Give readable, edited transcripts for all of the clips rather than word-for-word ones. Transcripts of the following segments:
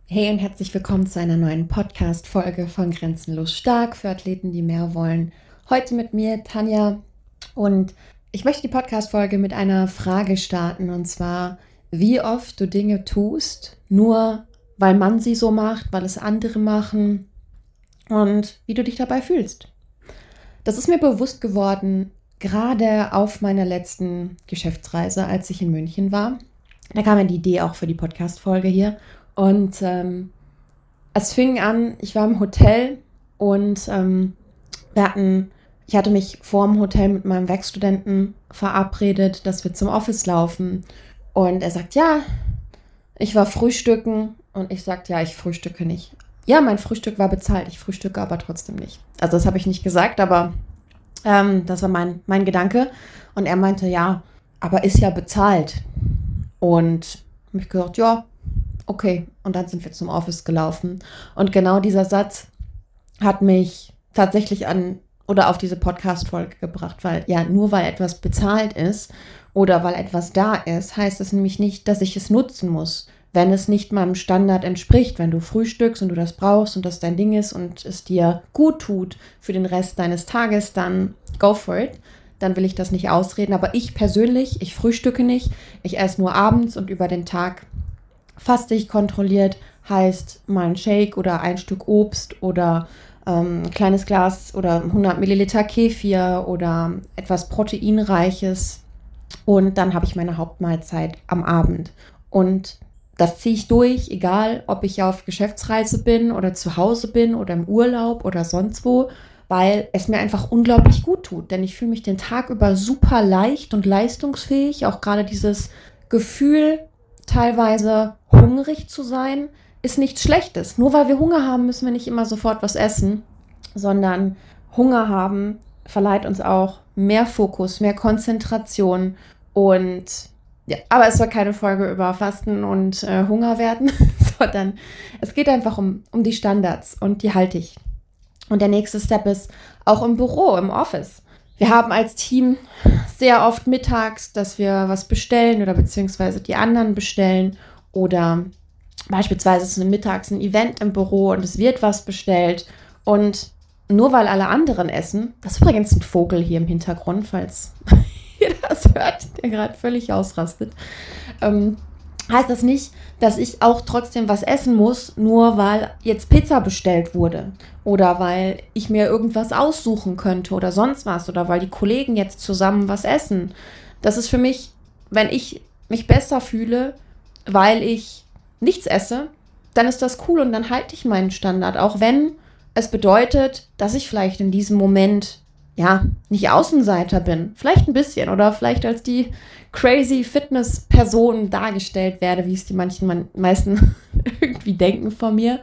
Hey und herzlich willkommen zu einer neuen Podcast-Folge von Grenzenlos Stark für Athleten, die mehr wollen. Heute mit mir, Tanja, und ich möchte die Podcast-Folge mit einer Frage starten, und zwar, wie oft du Dinge tust, nur weil man sie so macht, weil es andere machen und wie du dich dabei fühlst. Das ist mir bewusst geworden, gerade auf meiner letzten Geschäftsreise, als ich in München war. Da kam mir die Idee auch für die Podcast-Folge hier. Und es fing an, ich war im Hotel und ich hatte mich vor dem Hotel mit meinem Werkstudenten verabredet, dass wir zum Office laufen. Und er sagt, ja, ich war frühstücken. Und ich sagte, ja, ich frühstücke nicht. Ja, mein Frühstück war bezahlt, ich frühstücke aber trotzdem nicht. Also das habe ich nicht gesagt, aber das war mein Gedanke. Und er meinte, ja, aber ist ja bezahlt. Und habe ich gesagt, ja, okay, und dann sind wir zum Office gelaufen. Und genau dieser Satz hat mich tatsächlich auf diese Podcast-Folge gebracht, weil ja, nur weil etwas bezahlt ist oder weil etwas da ist, heißt es nämlich nicht, dass ich es nutzen muss, wenn es nicht meinem Standard entspricht. Wenn du frühstückst und du das brauchst und das dein Ding ist und es dir gut tut für den Rest deines Tages, dann go for it. Dann will ich das nicht ausreden. Aber ich persönlich, ich frühstücke nicht. Ich esse nur abends und über den Tag faste ich kontrolliert, heißt mal ein Shake oder ein Stück Obst oder ein kleines Glas oder 100 Milliliter Kefir oder etwas Proteinreiches. Und dann habe ich meine Hauptmahlzeit am Abend. Und das ziehe ich durch, egal ob ich auf Geschäftsreise bin oder zu Hause bin oder im Urlaub oder sonst wo, weil es mir einfach unglaublich gut tut. Denn ich fühle mich den Tag über super leicht und leistungsfähig. Auch gerade dieses Gefühl, teilweise hungrig zu sein, ist nichts Schlechtes. Nur weil wir Hunger haben, müssen wir nicht immer sofort was essen, sondern Hunger haben verleiht uns auch mehr Fokus, mehr Konzentration und ja, aber es soll keine Folge über Fasten und Hunger werden, sondern es geht einfach um die Standards und die halte ich. Und der nächste Step ist auch im Büro, im Office. Wir haben als Team sehr oft mittags, dass wir was bestellen oder beziehungsweise die anderen bestellen oder beispielsweise ist mittags ein Event im Büro und es wird was bestellt und nur weil alle anderen essen, das ist übrigens ein Vogel hier im Hintergrund, falls ihr das hört, der gerade völlig ausrastet, heißt das nicht, dass ich auch trotzdem was essen muss, nur weil jetzt Pizza bestellt wurde oder weil ich mir irgendwas aussuchen könnte oder sonst was oder weil die Kollegen jetzt zusammen was essen. Das ist für mich, wenn ich mich besser fühle, weil ich nichts esse, dann ist das cool und dann halte ich meinen Standard, auch wenn es bedeutet, dass ich vielleicht in diesem Moment ja, nicht Außenseiter bin, vielleicht ein bisschen oder vielleicht als die crazy Fitness-Person dargestellt werde, wie es die meisten irgendwie denken von mir.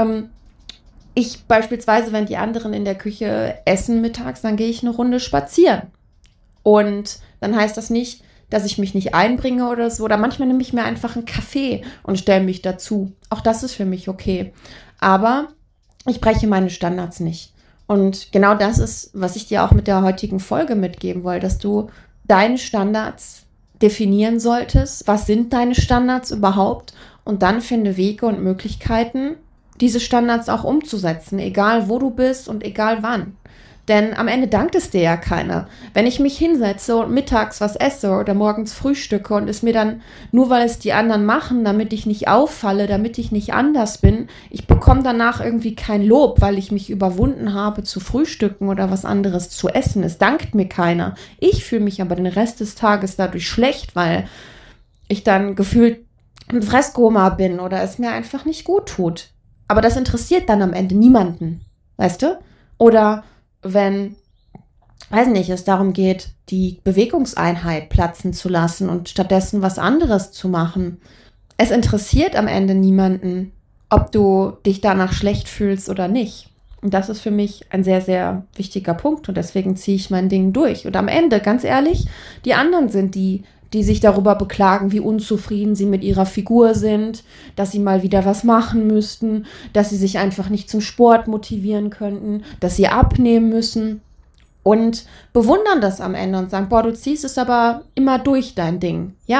Ich beispielsweise, wenn die anderen in der Küche essen mittags, dann gehe ich eine Runde spazieren. Und dann heißt das nicht, dass ich mich nicht einbringe oder so. Oder manchmal nehme ich mir einfach einen Kaffee und stelle mich dazu. Auch das ist für mich okay. Aber ich breche meine Standards nicht. Und genau das ist, was ich dir auch mit der heutigen Folge mitgeben wollte, dass du deine Standards definieren solltest. Was sind deine Standards überhaupt? Und dann finde Wege und Möglichkeiten, diese Standards auch umzusetzen, egal wo du bist und egal wann. Denn am Ende dankt es dir ja keiner. Wenn ich mich hinsetze und mittags was esse oder morgens frühstücke und es mir dann, nur weil es die anderen machen, damit ich nicht auffalle, damit ich nicht anders bin, ich bekomme danach irgendwie kein Lob, weil ich mich überwunden habe zu frühstücken oder was anderes zu essen. Es dankt mir keiner. Ich fühle mich aber den Rest des Tages dadurch schlecht, weil ich dann gefühlt im Fresskoma bin oder es mir einfach nicht gut tut. Aber das interessiert dann am Ende niemanden. Weißt du? Oder wenn, weiß nicht, es darum geht, die Bewegungseinheit platzen zu lassen und stattdessen was anderes zu machen. Es interessiert am Ende niemanden, ob du dich danach schlecht fühlst oder nicht. Und das ist für mich ein sehr, sehr wichtiger Punkt und deswegen ziehe ich mein Ding durch. Und am Ende, ganz ehrlich, die anderen sind die sich darüber beklagen, wie unzufrieden sie mit ihrer Figur sind, dass sie mal wieder was machen müssten, dass sie sich einfach nicht zum Sport motivieren könnten, dass sie abnehmen müssen und bewundern das am Ende und sagen, boah, du ziehst es aber immer durch, dein Ding. Ja,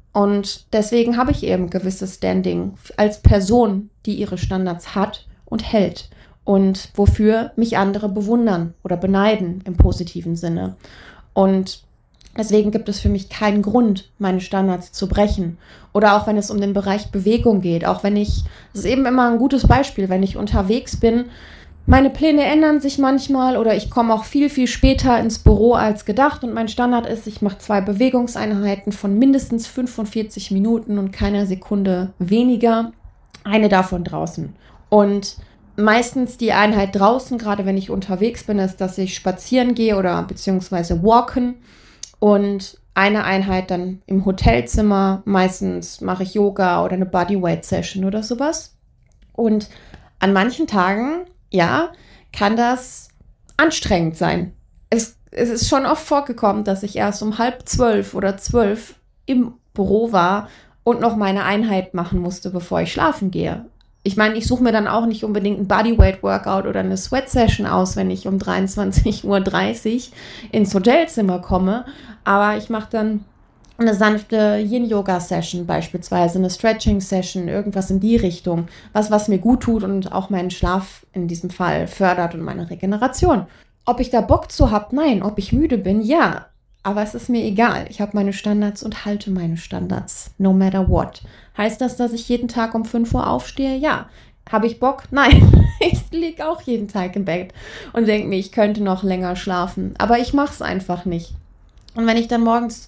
Und deswegen habe ich eben gewisses Standing als Person, die ihre Standards hat und hält. Und wofür mich andere bewundern oder beneiden im positiven Sinne. Und deswegen gibt es für mich keinen Grund, meine Standards zu brechen. Oder auch wenn es um den Bereich Bewegung geht. Auch wenn das ist eben immer ein gutes Beispiel, wenn ich unterwegs bin. Meine Pläne ändern sich manchmal oder ich komme auch viel, viel später ins Büro als gedacht. Und mein Standard ist, ich mache 2 Bewegungseinheiten von mindestens 45 Minuten und keiner Sekunde weniger. Eine davon draußen. Und meistens die Einheit draußen, gerade wenn ich unterwegs bin, ist, dass ich spazieren gehe oder beziehungsweise walken. Und eine Einheit dann im Hotelzimmer. Meistens mache ich Yoga oder eine Bodyweight-Session oder sowas. Und an manchen Tagen, ja, kann das anstrengend sein. Es ist schon oft vorgekommen, dass ich erst um 11:30 oder 12 im Büro war und noch meine Einheit machen musste, bevor ich schlafen gehe. Ich meine, ich suche mir dann auch nicht unbedingt ein Bodyweight-Workout oder eine Sweat-Session aus, wenn ich um 23:30 Uhr ins Hotelzimmer komme. Aber ich mache dann eine sanfte Yin-Yoga-Session beispielsweise, eine Stretching-Session, irgendwas in die Richtung. Was mir gut tut und auch meinen Schlaf in diesem Fall fördert und meine Regeneration. Ob ich da Bock zu habe? Nein. Ob ich müde bin? Ja. Aber es ist mir egal. Ich habe meine Standards und halte meine Standards. No matter what. Heißt das, dass ich jeden Tag um 5 Uhr aufstehe? Ja. Habe ich Bock? Nein. Ich liege auch jeden Tag im Bett und denke mir, ich könnte noch länger schlafen. Aber ich mache es einfach nicht. Und wenn ich dann morgens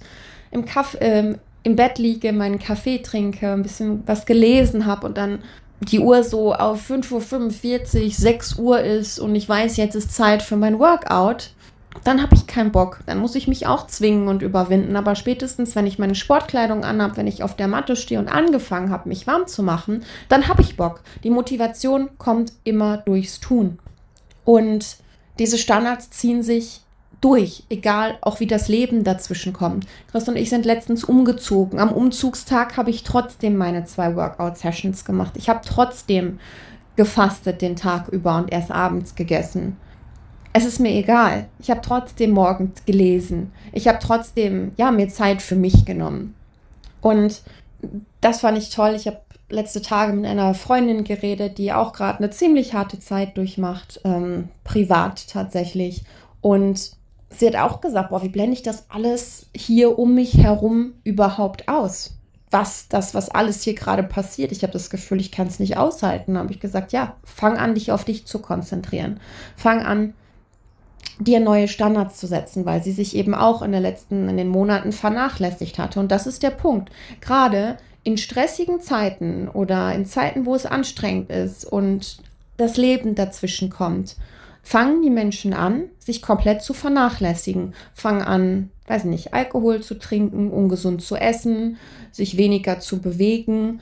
im Bett liege, meinen Kaffee trinke, ein bisschen was gelesen habe und dann die Uhr so auf 5:45 Uhr, 6 Uhr ist und ich weiß, jetzt ist Zeit für mein Workout, dann habe ich keinen Bock. Dann muss ich mich auch zwingen und überwinden. Aber spätestens, wenn ich meine Sportkleidung anhabe, wenn ich auf der Matte stehe und angefangen habe, mich warm zu machen, dann habe ich Bock. Die Motivation kommt immer durchs Tun. Und diese Standards ziehen sich durch, egal auch wie das Leben dazwischen kommt. Chris und ich sind letztens umgezogen. Am Umzugstag habe ich trotzdem meine 2 Workout-Sessions gemacht. Ich habe trotzdem gefastet den Tag über und erst abends gegessen. Es ist mir egal. Ich habe trotzdem morgens gelesen. Ich habe trotzdem, mir Zeit für mich genommen. Und das fand ich toll. Ich habe letzte Tage mit einer Freundin geredet, die auch gerade eine ziemlich harte Zeit durchmacht, privat tatsächlich. Und sie hat auch gesagt, wie blende ich das alles hier um mich herum überhaupt aus? Was alles hier gerade passiert. Ich habe das Gefühl, ich kann es nicht aushalten. Da habe ich gesagt, fang an, dich auf dich zu konzentrieren. Fang an, dir neue Standards zu setzen, weil sie sich eben auch in den Monaten vernachlässigt hatte. Und das ist der Punkt. Gerade in stressigen Zeiten oder in Zeiten, wo es anstrengend ist und das Leben dazwischen kommt, fangen die Menschen an, sich komplett zu vernachlässigen. Fangen an, Alkohol zu trinken, ungesund zu essen, sich weniger zu bewegen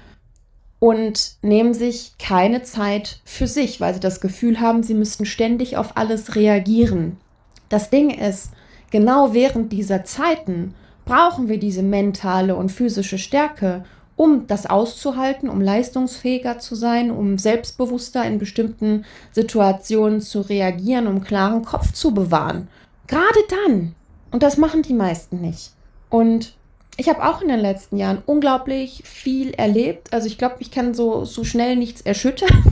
und nehmen sich keine Zeit für sich, weil sie das Gefühl haben, sie müssten ständig auf alles reagieren. Das Ding ist, genau während dieser Zeiten brauchen wir diese mentale und physische Stärke, um das auszuhalten, um leistungsfähiger zu sein, um selbstbewusster in bestimmten Situationen zu reagieren, um klaren Kopf zu bewahren. Gerade dann. Und das machen die meisten nicht. Und ich habe auch in den letzten Jahren unglaublich viel erlebt. Also ich glaube, ich kann so schnell nichts erschüttern.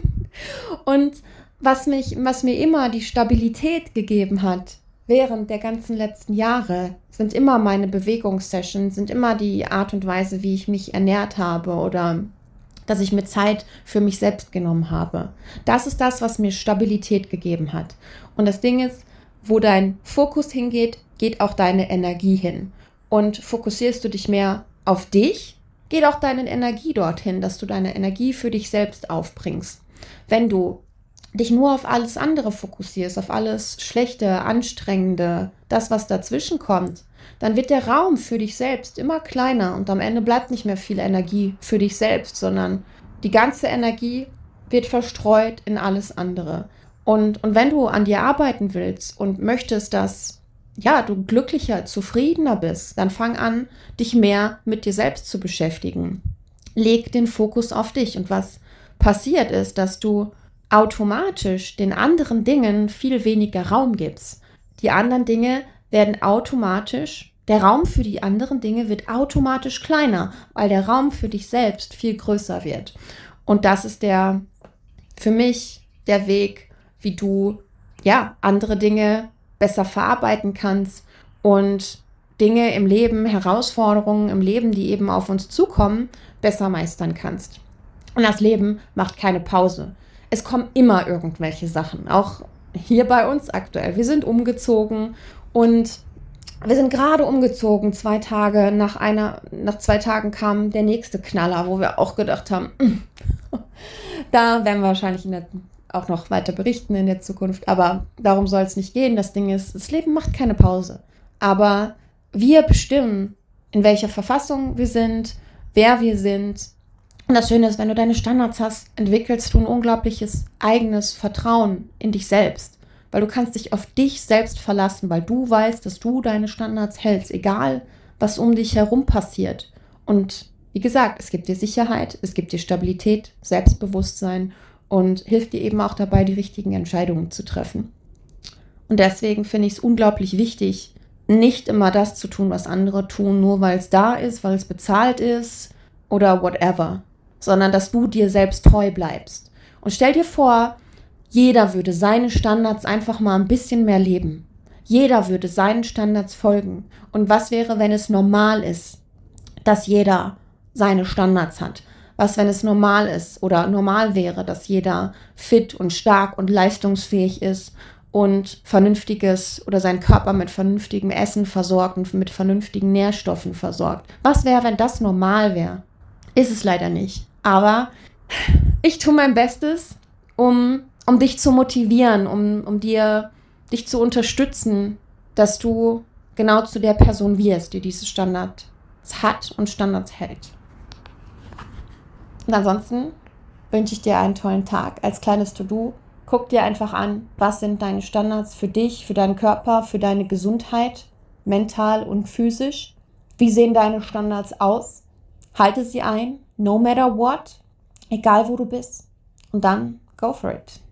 Und was mir immer die Stabilität gegeben hat, während der ganzen letzten Jahre, sind immer meine Bewegungssessions, sind immer die Art und Weise, wie ich mich ernährt habe oder dass ich mir Zeit für mich selbst genommen habe. Das ist das, was mir Stabilität gegeben hat. Und das Ding ist, wo dein Fokus hingeht, geht auch deine Energie hin. Und fokussierst du dich mehr auf dich, geht auch deine Energie dorthin, dass du deine Energie für dich selbst aufbringst. Wenn du dich nur auf alles andere fokussierst, auf alles Schlechte, Anstrengende, das, was dazwischen kommt, dann wird der Raum für dich selbst immer kleiner und am Ende bleibt nicht mehr viel Energie für dich selbst, sondern die ganze Energie wird verstreut in alles andere. Und wenn du an dir arbeiten willst und möchtest, dass du glücklicher, zufriedener bist, dann fang an, dich mehr mit dir selbst zu beschäftigen. Leg den Fokus auf dich. Und was passiert ist, dass du automatisch den anderen Dingen viel weniger Raum gibst. Die anderen Dinge werden automatisch der Raum für die anderen Dinge wird automatisch kleiner, weil der Raum für dich selbst viel größer wird. Und das ist für mich der Weg, wie du andere Dinge besser verarbeiten kannst und Dinge im Leben, Herausforderungen im Leben, die eben auf uns zukommen, besser meistern kannst. Und das Leben macht keine Pause. Es kommen immer irgendwelche Sachen, auch hier bei uns aktuell. Wir sind umgezogen und wir sind gerade umgezogen. 2 Tage nach 2 Tagen kam der nächste Knaller, wo wir auch gedacht haben, da werden wir wahrscheinlich auch noch weiter berichten in der Zukunft. Aber darum soll es nicht gehen. Das Ding ist, das Leben macht keine Pause. Aber wir bestimmen, in welcher Verfassung wir sind, wer wir sind. Und das Schöne ist, wenn du deine Standards hast, entwickelst du ein unglaubliches eigenes Vertrauen in dich selbst. Weil du kannst dich auf dich selbst verlassen, weil du weißt, dass du deine Standards hältst, egal was um dich herum passiert. Und wie gesagt, es gibt dir Sicherheit, es gibt dir Stabilität, Selbstbewusstsein und hilft dir eben auch dabei, die richtigen Entscheidungen zu treffen. Und deswegen finde ich es unglaublich wichtig, nicht immer das zu tun, was andere tun, nur weil es da ist, weil es bezahlt ist oder whatever, sondern dass du dir selbst treu bleibst. Und stell dir vor, jeder würde seine Standards einfach mal ein bisschen mehr leben. Jeder würde seinen Standards folgen. Und was wäre, wenn es normal ist, dass jeder seine Standards hat? Was, wenn es normal ist oder normal wäre, dass jeder fit und stark und leistungsfähig ist und vernünftiges oder seinen Körper mit vernünftigem Essen versorgt und mit vernünftigen Nährstoffen versorgt? Was wäre, wenn das normal wäre? Ist es leider nicht. Aber ich tue mein Bestes, um dich zu motivieren, um dich zu unterstützen, dass du genau zu der Person wirst, die diese Standards hat und Standards hält. Und ansonsten wünsche ich dir einen tollen Tag. Als kleines To-Do, guck dir einfach an, was sind deine Standards für dich, für deinen Körper, für deine Gesundheit, mental und physisch. Wie sehen deine Standards aus? Halte sie ein, no matter what, egal wo du bist. Und dann go for it.